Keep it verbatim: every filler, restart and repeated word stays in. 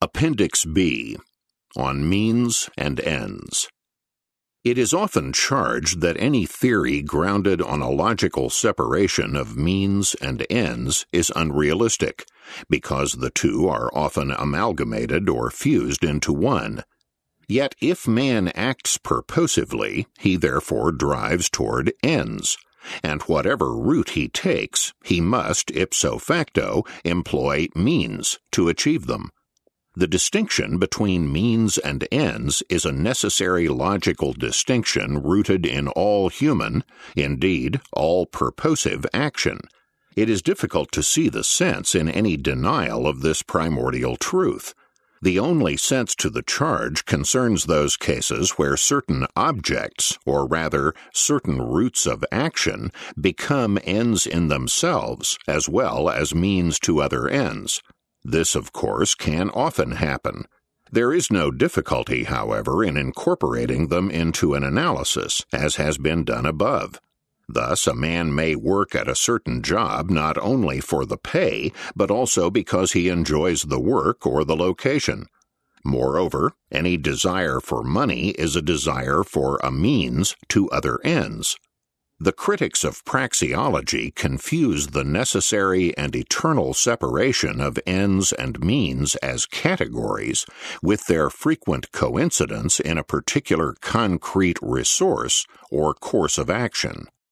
Appendix B, on Means and Ends. It is often charged that any theory grounded on a logical separation of means and ends is unrealistic, because the two are often amalgamated or fused into one. Yet if man acts purposively, he therefore drives toward ends, and whatever route he takes, he must, ipso facto, employ means to achieve them. The distinction between means and ends is a necessary logical distinction rooted in all human, indeed, all purposive action. It is difficult to see the sense in any denial of this primordial truth. The only sense to the charge concerns those cases where certain objects, or rather, certain routes of action, become ends in themselves as well as means to other ends. This, of course, can often happen. There is no difficulty, however, in incorporating them into an analysis, as has been done above. Thus, a man may work at a certain job not only for the pay, but also because he enjoys the work or the location. Moreover, any desire for money is a desire for a means to other ends. The critics of praxeology confuse the necessary and eternal separation of ends and means as categories with their frequent coincidence in a particular concrete resource or course of action.